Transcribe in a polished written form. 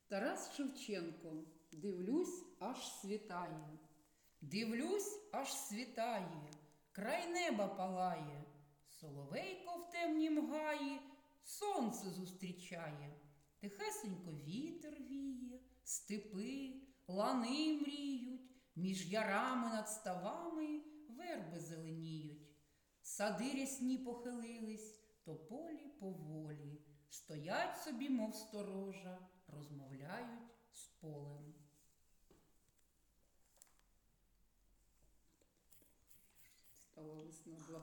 Тарас Шевченко. Дивлюсь, аж світає. Дивлюсь, аж світає, край неба палає, соловейко в темнім гаї сонце зустрічає. Тихесенько вітер віє, степи, лани мріють, між ярами над ставами верби зеленіють. Сади рясні похилились, тополі поволі, стоять собі, мов сторожа, розмовляють з полем. Стала весна.